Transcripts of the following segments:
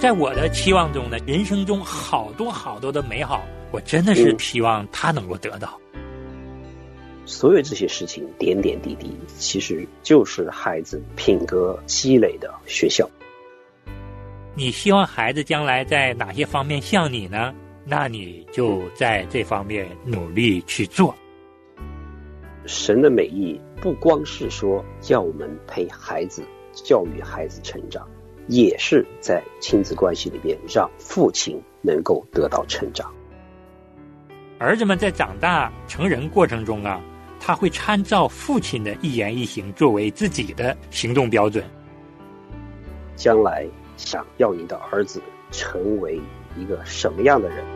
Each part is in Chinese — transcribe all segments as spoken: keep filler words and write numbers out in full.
在我的期望中呢，人生中好多好多的美好，我真的是希望他能够得到。 所有这些事情点点滴滴，其实就是孩子品格积累的学校。 你希望孩子将来在哪些方面像你呢？那你就在这方面努力去做。 神的美意不光是说叫我们陪孩子、教育孩子成长，也是在亲子关系里边让父亲能够得到成长。 儿子们在长大成人过程中啊，他会参照父亲的一言一行作为自己的行动标准。 将来想要你的儿子成为一个什么样的人？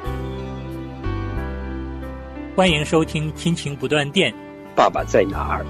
欢迎收听亲情不断电， 爸爸在哪儿？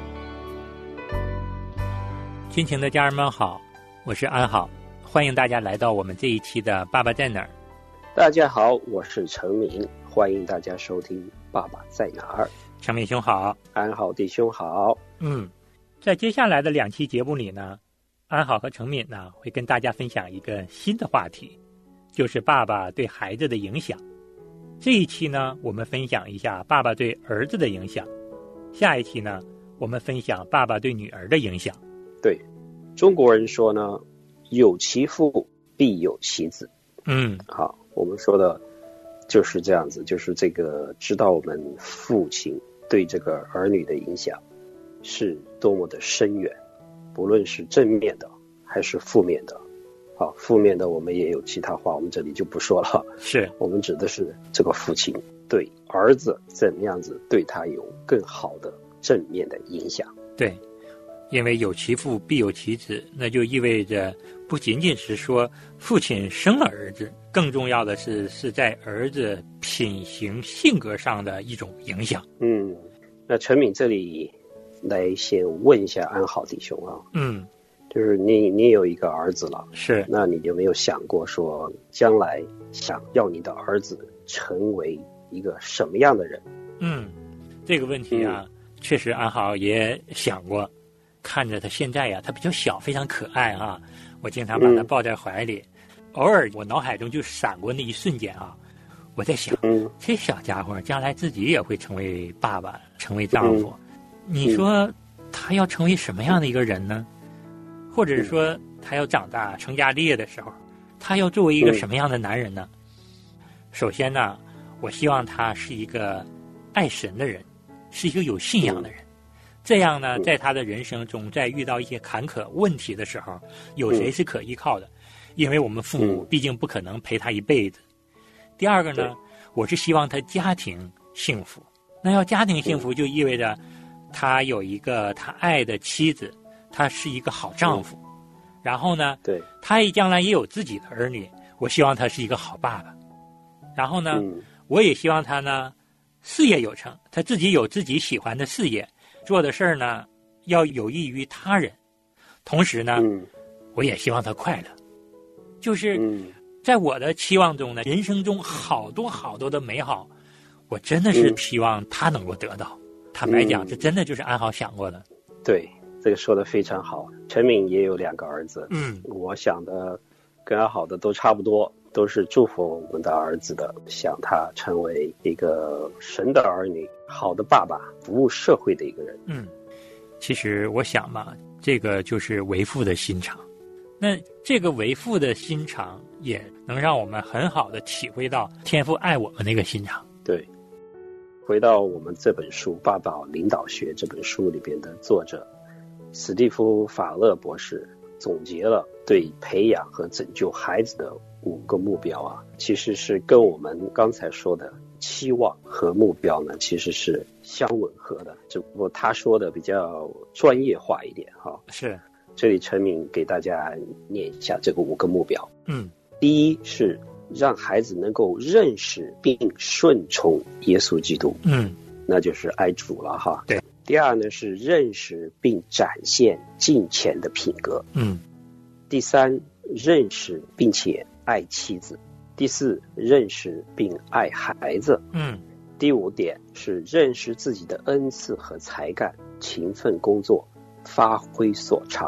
亲情的家人们好，我是安好，欢迎大家来到我们这一期的爸爸在哪儿。 大家好，我是陈明，欢迎大家收听爸爸在哪儿。 陈明兄好。 安好弟兄好。 嗯，在接下来的两期节目里呢，安好和程敏呢会跟大家分享一个新的话题，就是爸爸对孩子的影响。这一期呢，我们分享一下爸爸对儿子的影响，下一期呢，我们分享爸爸对女儿的影响。 对，中国人说呢，有其父必有其子。 嗯， 好，我们说的就是这样子，就是这个知道我们父亲对这个儿女的影响是多么的深远，不论是正面的还是负面的。好，负面的我们也有其他话，我们这里就不说了。 是， 我们指的是这个父亲对儿子怎么样子对他有更好的正面的影响。 对，因为有其父必有其子，那就意味着不仅仅是说父亲生了儿子，更重要的是是在儿子品行性格上的一种影响。 嗯，那陈敏这里来先问一下安好弟兄啊。 嗯， 就是你你有一个儿子了， 是， 那你有没有想过说将来想要你的儿子成为一个什么样的人？ 嗯，这个问题啊，嗯、确实安好也想过。看着他现在呀、啊，他比较小，非常可爱啊，我经常把他抱在怀里。嗯、偶尔我脑海中就闪过那一瞬间啊，我在想，嗯、这小家伙将来自己也会成为爸爸，成为丈夫。嗯、你说他要成为什么样的一个人呢？或者说他要长大成家立业的时候，他要作为一个什么样的男人呢？首先呢，我希望他是一个爱神的人，是一个有信仰的人。这样呢，在他的人生中，在遇到一些坎坷问题的时候，有谁是可依靠的？因为我们父母毕竟不可能陪他一辈子。第二个呢，我是希望他家庭幸福。那要家庭幸福，就意味着他有一个他爱的妻子，他是一个好丈夫。然后呢，对，他将来也有自己的儿女，我希望他是一个好爸爸。然后呢，我也希望他呢事业有成，他自己有自己喜欢的事业。做的事儿呢，要有益于他人，同时呢，嗯、我也希望他快乐。就是在我的期望中呢，人生中好多好多的美好，我真的是希望他能够得到。嗯、坦白讲，这真的就是安好想过的。 对，这个说的非常好。陈敏也有两个儿子， 嗯， 我想的跟安好的都差不多，都是祝福我们的儿子的，想他成为一个神的儿女。好的爸爸，服务社会的一个人。 嗯，其实我想嘛，这个就是为父的心肠。那这个为父的心肠，也能让我们很好的体会到天父爱我们那个心肠。 对，回到我们这本书《爸爸领导学》这本书里边的作者史蒂夫·法勒博士总结了对培养和拯救孩子的五个目标啊，其实是跟我们刚才说的期望和目标呢，其实是相吻合的，只不过他说的比较专业化一点哈。 是， 这里陈敏给大家念一下这个五个目标。 嗯， 第一是让孩子能够认识并顺从耶稣基督。 嗯， 那就是爱主了哈。 对。 第二呢是认识并展现敬虔的品格。 嗯。 第三，认识并且爱妻子。第四，认识并爱孩子。 嗯， 第五点是认识自己的恩赐和才干，勤奋工作，发挥所长，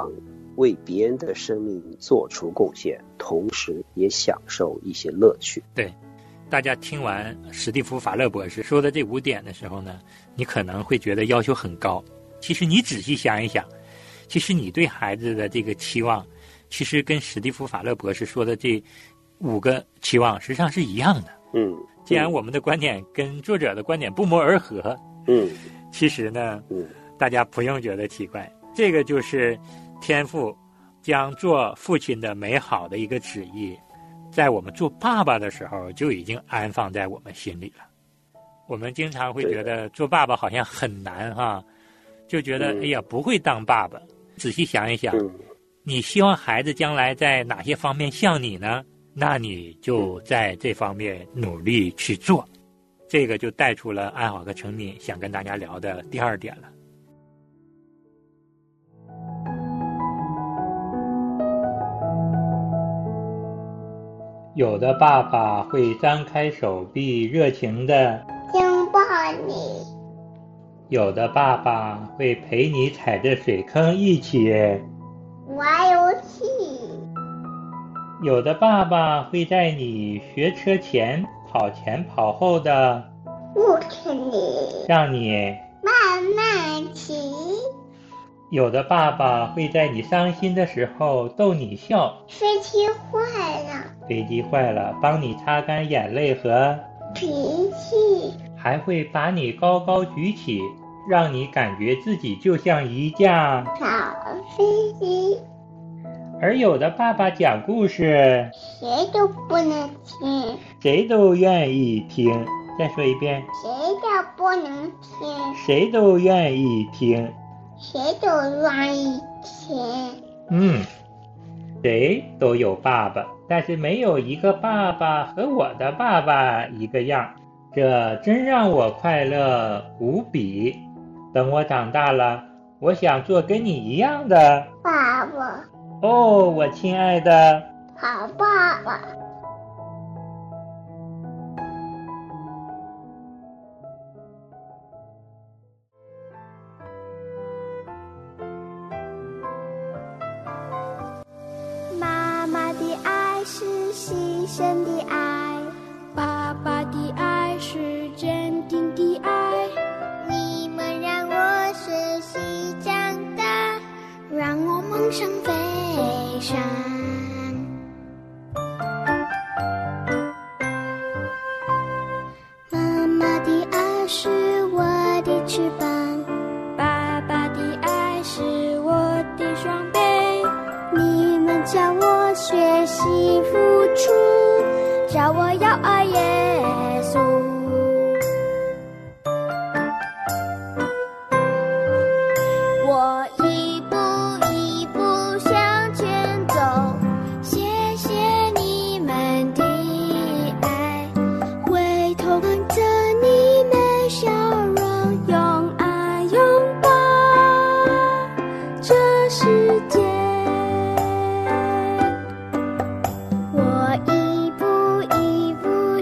为别人的生命做出贡献，同时也享受一些乐趣。 对，大家听完史蒂夫·法勒博士说的这五点的时候呢，你可能会觉得要求很高。其实你仔细想一想，其实你对孩子的这个期望，其实跟史蒂夫·法勒博士说的这五个期望实际上是一样的。 嗯， 既然我们的观点跟作者的观点不谋而合， 嗯， 其实呢， 嗯， 大家不用觉得奇怪，这个就是天父将做父亲的美好的一个旨意，在我们做爸爸的时候就已经安放在我们心里了。我们经常会觉得做爸爸好像很难哈，就觉得、嗯、哎呀不会当爸爸。仔细想一想、嗯，你希望孩子将来在哪些方面像你呢？那你就在这方面努力去做。这个就带出了安好和程敏想跟大家聊的第二点了。有的爸爸会张开手臂热情地拥抱你， 有的爸爸会陪你踩着水坑一起玩游戏， 有的爸爸会在你学车前跑前跑后的扶持你， 让你慢慢骑， 有的爸爸会在你伤心的时候逗你笑， 飞机坏了飞机坏了帮你擦干眼泪和脾气， 还会把你高高举起，让你感觉自己就像一架小飞机。 而有的爸爸讲故事谁都不能听， 谁都愿意听。再说一遍， 谁都不能听， 谁都愿意听， 谁都愿意听。 嗯，谁都有爸爸，但是没有一个爸爸和我的爸爸一个样，这真让我快乐无比。等我长大了，我想做跟你一样的爸爸。 哦，我亲爱的好爸爸。 妈妈的爱是牺牲的爱，爸爸的爱是坚定的爱。 你们让我学习长大， 让我梦想飞翔。妈妈的爱是我的翅膀，爸爸的爱是我的双臂。你们叫我学习付出，叫我要爱耶稣。我一步一步向前走，谢谢你们的爱，回头看着你们笑容，用爱拥抱这世界。我一步一步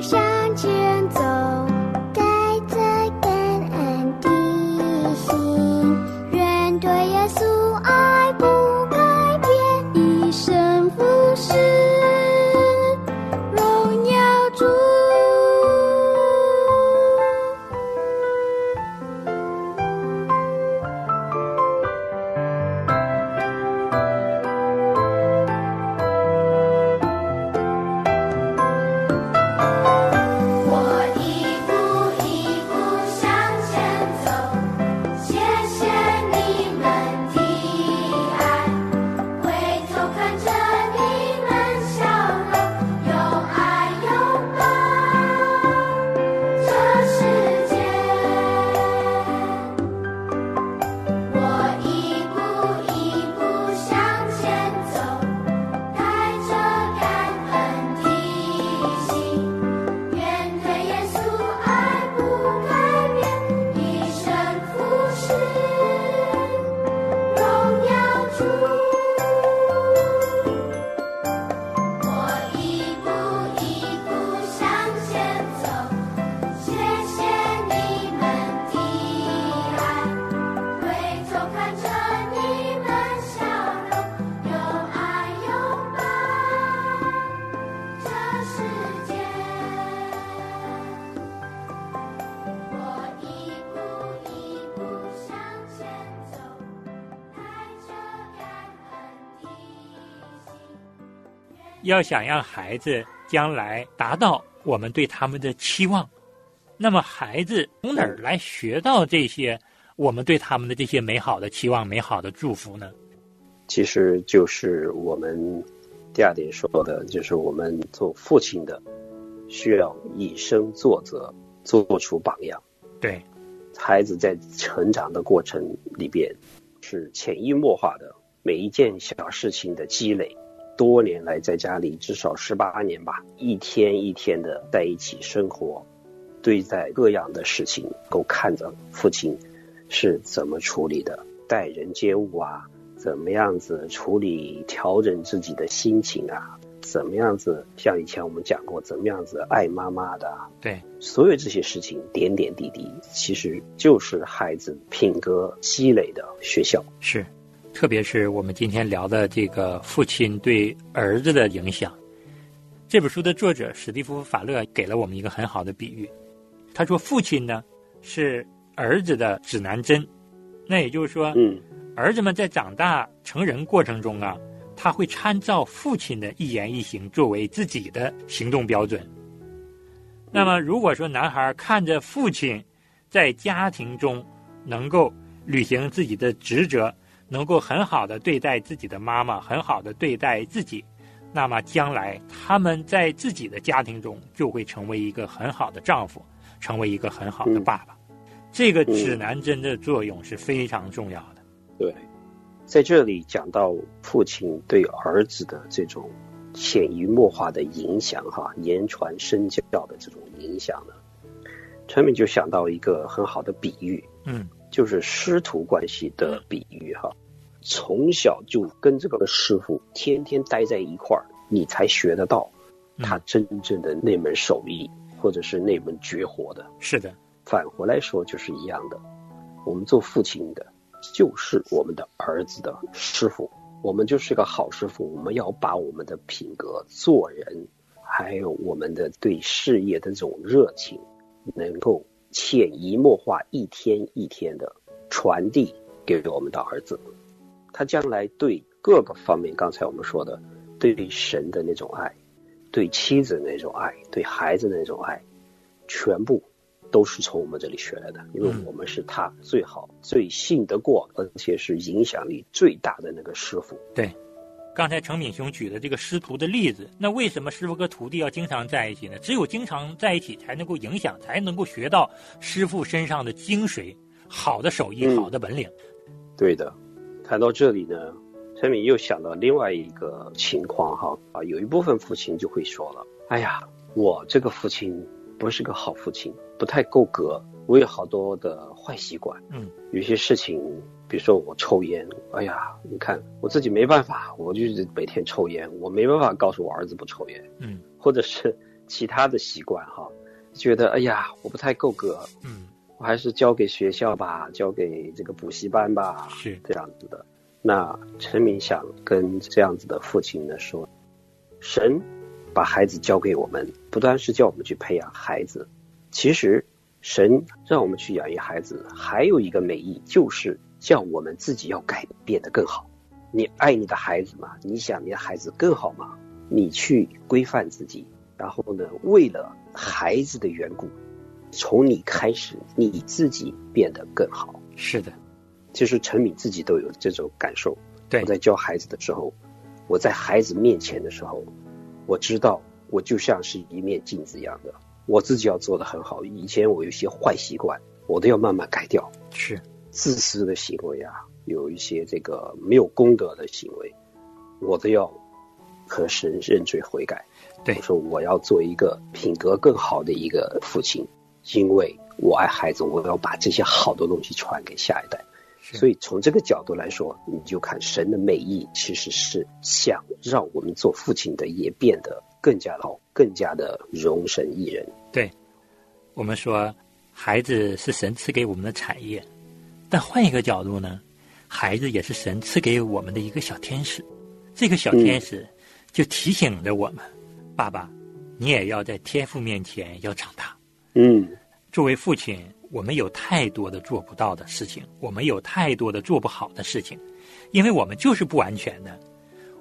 要想让孩子将来达到我们对他们的期望，那么孩子从哪儿来学到这些我们对他们的这些美好的期望、美好的祝福呢？ 其实就是我们第二点说的，就是我们做父亲的需要以身作则，做出榜样。 对， 孩子在成长的过程里边是潜移默化的，每一件小事情的积累，多年来在家里至少十八年吧，一天一天的在一起生活，对待各样的事情都看着父亲是怎么处理的，待人接物啊，怎么样子处理调整自己的心情啊，怎么样子像以前我们讲过怎么样子爱妈妈的， 对， 所有这些事情点点滴滴其实就是孩子品格积累的学校。 是，特别是我们今天聊的这个父亲对儿子的影响，这本书的作者史蒂夫·法勒给了我们一个很好的比喻。他说父亲呢是儿子的指南针，那也就是说嗯，儿子们在长大成人过程中啊，他会参照父亲的一言一行作为自己的行动标准。那么如果说男孩看着父亲在家庭中能够履行自己的职责，能够很好的对待自己的妈妈，很好的对待自己，那么将来他们在自己的家庭中就会成为一个很好的丈夫，成为一个很好的爸爸。嗯，这个指南针的作用是非常重要的。 对，在这里讲到父亲对儿子的这种潜移默化的影响哈，言传身教的这种影响呢，陈敏就想到一个很好的比喻，嗯，就是师徒关系的比喻哈。从小就跟这个师傅天天待在一块儿，你才学得到他真正的那门手艺，或者是那门绝活的。 是的， 返回来说就是一样的，我们做父亲的就是我们的儿子的师傅，我们就是个好师傅，我们要把我们的品格、做人，还有我们的对事业的这种热情，能够潜移默化，一天一天的传递给我们的儿子。他将来对各个方面，刚才我们说的，对神的那种爱，对妻子的那种爱，对孩子的那种爱，全部都是从我们这里学来的，因为我们是他最好、最信得过，而且是影响力最大的那个师傅。 对，刚才程敏兄举的这个师徒的例子，那为什么师傅和徒弟要经常在一起呢？只有经常在一起才能够影响，才能够学到师傅身上的精髓，好的手艺、嗯、好的本领。 对的，谈到这里呢，陈敏又想到另外一个情况哈啊，有一部分父亲就会说了，哎呀，我这个父亲不是个好父亲，不太够格，我有好多的坏习惯，嗯，有些事情，比如说我抽烟，哎呀，你看我自己没办法，我就是每天抽烟，我没办法告诉我儿子不抽烟，嗯，或者是其他的习惯哈，觉得哎呀，我不太够格，嗯，我还是交给学校吧，交给这个补习班吧， 是这样子的。那陈明想跟这样子的父亲呢说，神把孩子交给我们，不单是叫我们去培养孩子，其实神让我们去养育孩子还有一个美意，就是叫我们自己要改变得更好。你爱你的孩子吗？你想你的孩子更好吗？你去规范自己，然后呢，为了孩子的缘故，从你开始，你自己变得更好。 是的， 其实陈敏自己都有这种感受。 对， 我在教孩子的时候，我在孩子面前的时候，我知道我就像是一面镜子一样的，我自己要做得很好。以前我有一些坏习惯，我都要慢慢改掉。 是自私的行为啊，有一些这个没有功德的行为，我都要和神认罪悔改。 对， 我说我要做一个品格更好的一个父亲，因为我爱孩子，我要把这些好的东西传给下一代。所以从这个角度来说，你就看神的美意其实是想让我们做父亲的也变得更加好，更加的容神益人。 对，我们说孩子是神赐给我们的产业，但换一个角度呢，孩子也是神赐给我们的一个小天使。这个小天使就提醒着我们、嗯、爸爸你也要在天父面前要长大。嗯，作为父亲，我们有太多的做不到的事情，我们有太多的做不好的事情，因为我们就是不完全的，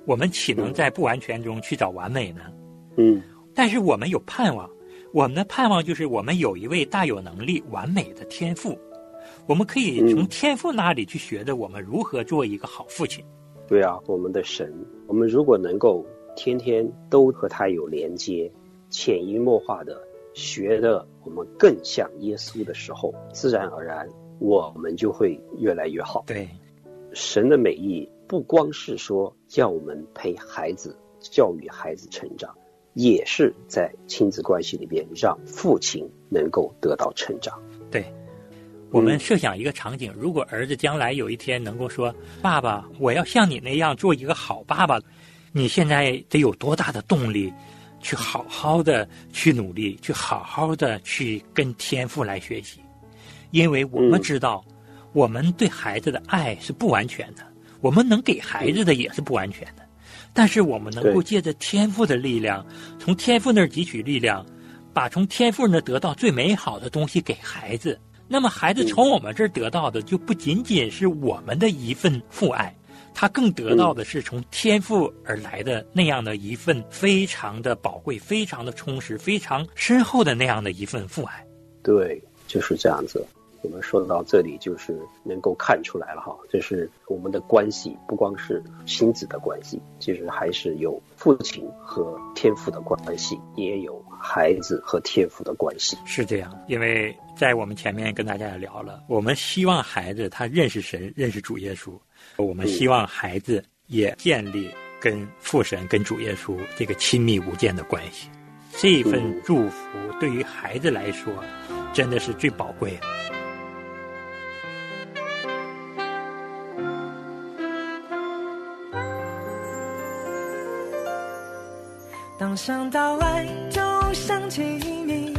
我们岂能在不完全中去找完美呢？ 嗯， 但是我们有盼望，我们的盼望就是我们有一位大有能力、完美的天父，我们可以从天父那里去学的，我们如何做一个好父亲。 对啊，我们的神，我们如果能够天天都和他有连接，潜移默化的学的我们更像耶稣的时候，自然而然我们就会越来越好。 对， 神的美意不光是说叫我们陪孩子、教育孩子成长，也是在亲子关系里边让父亲能够得到成长。 对，我们设想一个场景，如果儿子将来有一天能够说，爸爸，我要像你那样做一个好爸爸，你现在得有多大的动力去好好的去努力，去好好的去跟天父来学习。因为我们知道、嗯、我们对孩子的爱是不完全的，我们能给孩子的也是不完全的，但是我们能够借着天父的力量，从天父那儿汲取力量，把从天父那儿得到最美好的东西给孩子，那么孩子从我们这儿得到的就不仅仅是我们的一份父爱，他更得到的是从天父而来的那样的一份非常的宝贵、非常的充实、非常深厚的那样的一份父爱。 对，就是这样子。我们说到这里，就是能够看出来了哈，就是我们的关系不光是亲子的关系，其实还是有父亲和天父的关系，也有孩子和天父的关系。 是这样，因为在我们前面跟大家也聊了，我们希望孩子他认识神、认识主耶稣，我们希望孩子也建立跟父神、跟主耶稣这个亲密无间的关系。这一份祝福对于孩子来说，真的是最宝贵的。 当想到爱就想起你，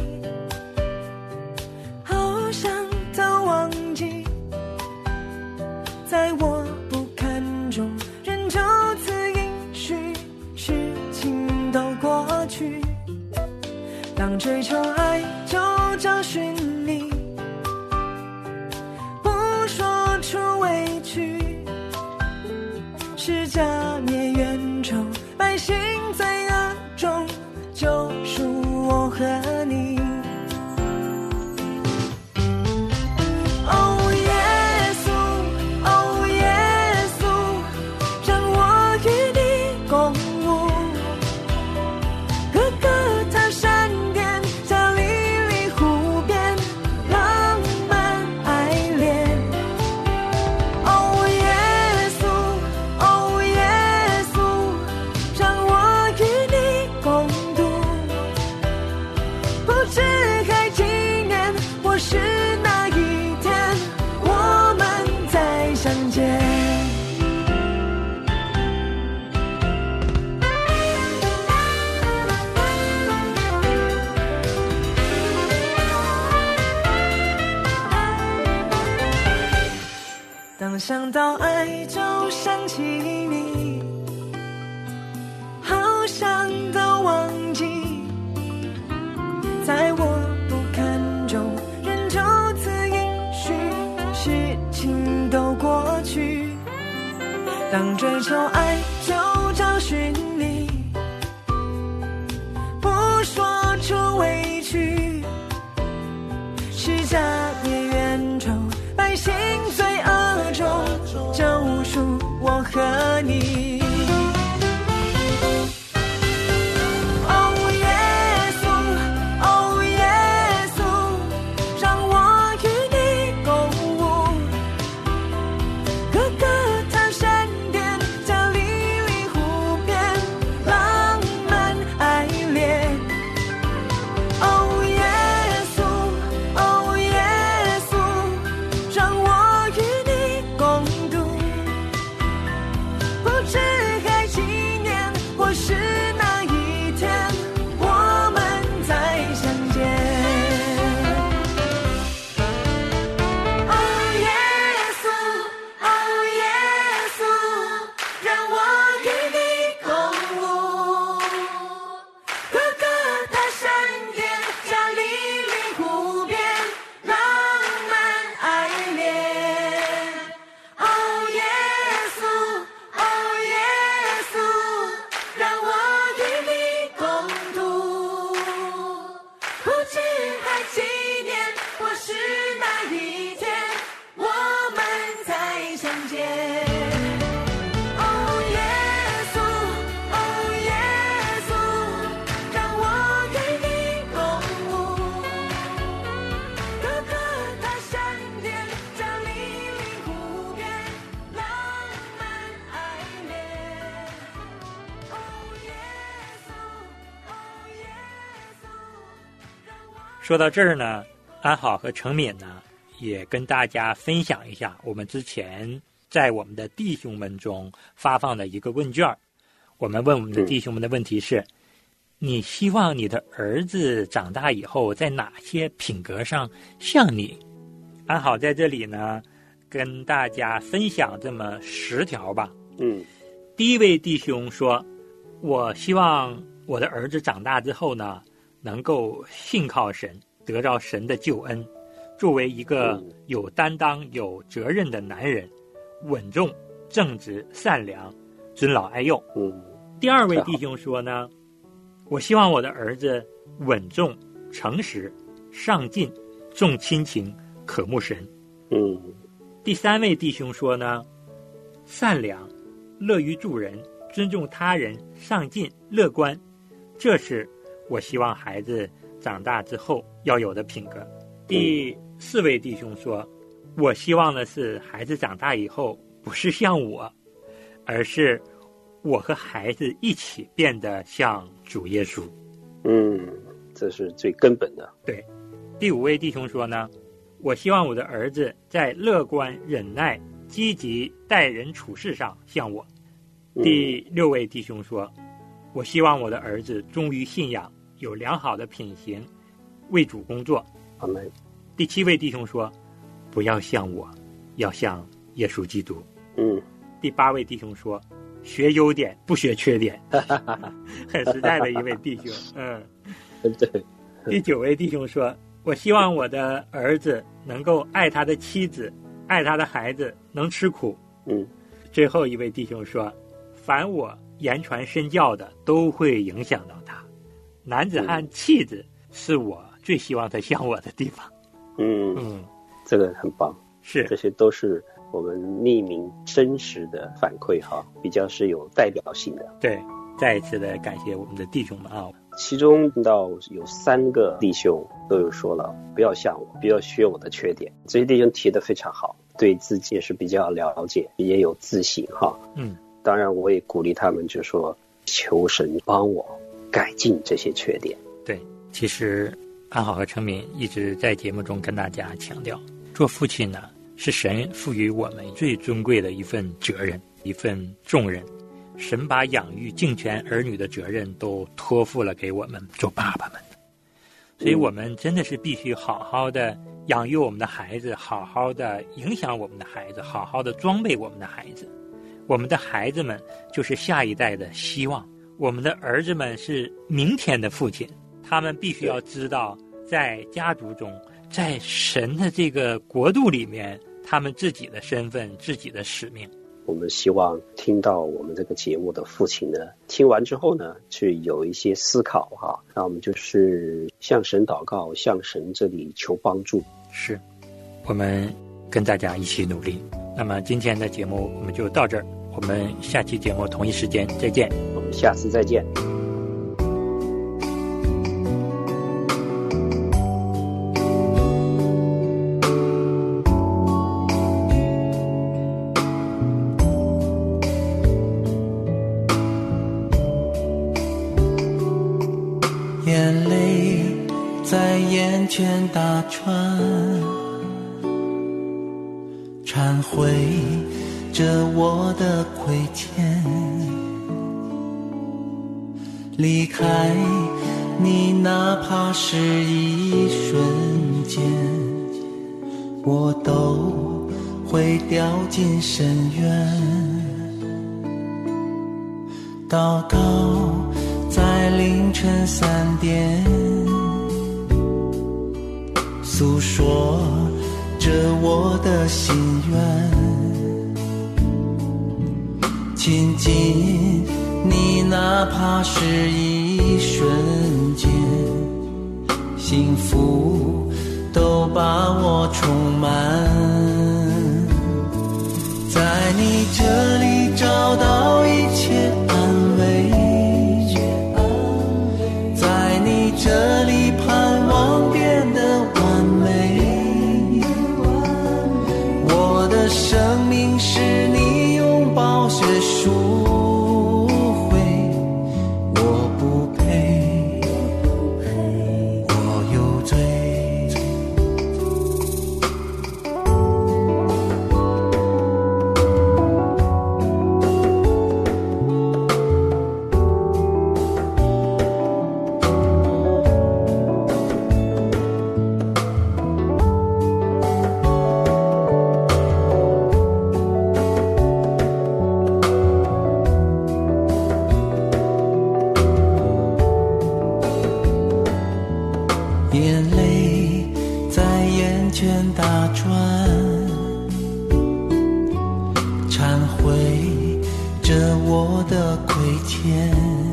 好想都忘记，在我不堪中人就此允许事情都过去。当追求爱就找寻你，不说出委屈，是假灭冤仇，百姓罪恶中救赎我和你。哦耶稣，哦耶稣，让我与你共舞，哥哥他闪电加利利湖边浪漫爱恋。哦耶稣，哦耶稣，让我与你共度，不知还纪念我是哪一天我们再相见。当想到爱就想起你，好想都忘记，在我不堪中人就此允许事情都过去。当追求爱就找寻你，不说出委屈，是假灭冤仇，百姓罪恶中救赎我和你。让我与说到这儿呢，安好和程敏呢也跟大家分享一下我们之前在我们的弟兄们中发放的一个问卷。我们问我们的弟兄们的问题是、嗯、你希望你的儿子长大以后在哪些品格上像你？安好在这里呢跟大家分享这么十条吧。 嗯， 第一位弟兄说，我希望我的儿子长大之后呢能够信靠神，得到神的救恩，作为一个有担当有责任的男人，稳重正直善良，尊老爱幼。 嗯， 第二位弟兄说呢，我希望我的儿子稳重诚实上进重亲情渴慕神。 嗯， 第三位弟兄说呢，善良乐于助人尊重他人上进乐观，这是我希望孩子长大之后要有的品格。第四位弟兄说，我希望的是孩子长大以后不是像我，而是我和孩子一起变得像主耶稣。 嗯，这是最根本的。 对。第五位弟兄说呢，我希望我的儿子在乐观忍耐积极待人处事上像我。 嗯、 第六位弟兄说，我希望我的儿子忠于信仰，有良好的品行，为主工作。 阿们。 第七位弟兄说，不要像我，要像耶稣基督。 嗯。 第八位弟兄说，学优点不学缺点。很实在的一位弟兄。嗯， 对。 第九位弟兄说，我希望我的儿子能够爱他的妻子，爱他的孩子，能吃苦。 嗯。 最后一位弟兄说，凡我言传身教的都会影响到他。男子汉气质是我最希望他像我的地方。 嗯嗯， 这个很棒。 是， 这些都是我们匿名真实的反馈哈，比较是有代表性的。 对，再一次的感谢我们的弟兄们啊。 其中到有三个弟兄都有说了，不要像我，不要学我的缺点。这些弟兄提得非常好，对自己也是比较了解，也有自信哈。 嗯， 当然我也鼓励他们，就说求神帮我改进这些缺点。 对，其实安好和程敏一直在节目中跟大家强调，做父亲呢是神赋予我们最尊贵的一份责任，一份重任。神把养育敬全儿女的责任都托付了给我们做爸爸们，所以我们真的是必须好好的养育我们的孩子，好好的影响我们的孩子，好好的装备我们的孩子。我们的孩子们就是下一代的希望，我们的儿子们是明天的父亲，他们必须要知道在家族中，在神的这个国度里面，他们自己的身份，自己的使命。 我们希望听到我们这个节目的父亲呢，听完之后呢，去有一些思考哈。那我们就是向神祷告，向神这里求帮助。 是，我们跟大家一起努力。那么今天的节目我们就到这儿，我们下期节目同一时间再见。 我们下次再见。 眼泪在眼前打转，忏悔着我的亏欠，离开你哪怕是一瞬间，我都会掉进深渊。祷告在凌晨三点，诉说着我的心愿，亲近你哪怕是一瞬间，幸福都把我充满，在你这里找到一切安慰，在你这里盼望变得完美，我的生命是你用宝血赎回，我不配，我有罪。 我的亏欠。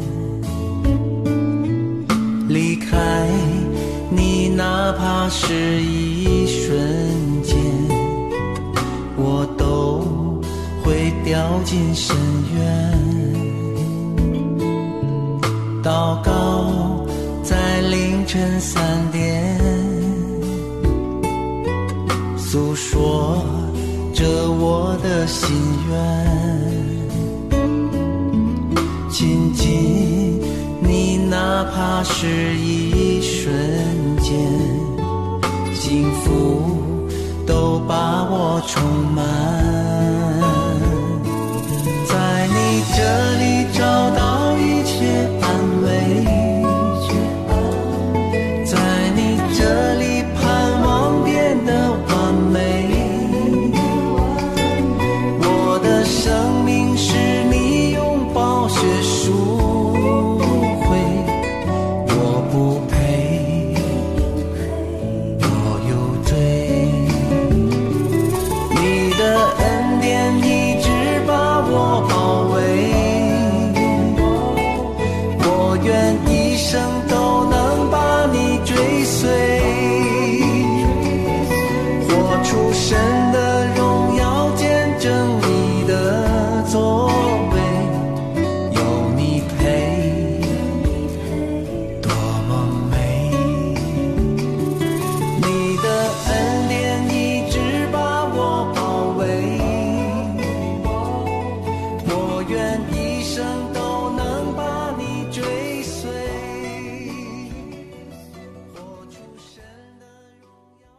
离开你哪怕是一瞬间，我都会掉进深渊。祷告在凌晨三点，诉说着我的心愿。亲近你哪怕是一瞬间，幸福都把我充满。在你这里找到一切安慰，在你这里盼望变得完美。我的生命是你用宝血赎回，我不配，我有罪。你的恩典一直把我包围，我愿一生都能把你追随，活出神的荣耀，见证你的作为。有你陪，多么美。你的恩典一直把我包围，我愿一生都能把你追随，活出神的荣耀，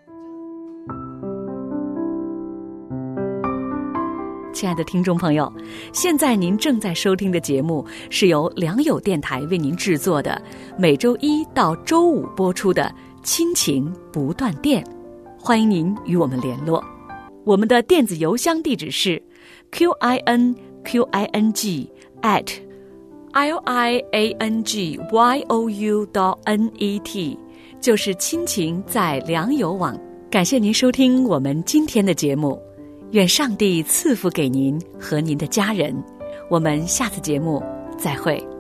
亲爱的听众朋友，现在您正在收听的节目是由良友电台为您制作的，每周一到周五播出的亲情不断电，欢迎您与我们联络。我们的电子邮箱地址是 q i n q i n g at l i a n g y o u dot n e t， 就是亲情在良友网。感谢您收听我们今天的节目，愿上帝赐福给您和您的家人。我们下次节目再会。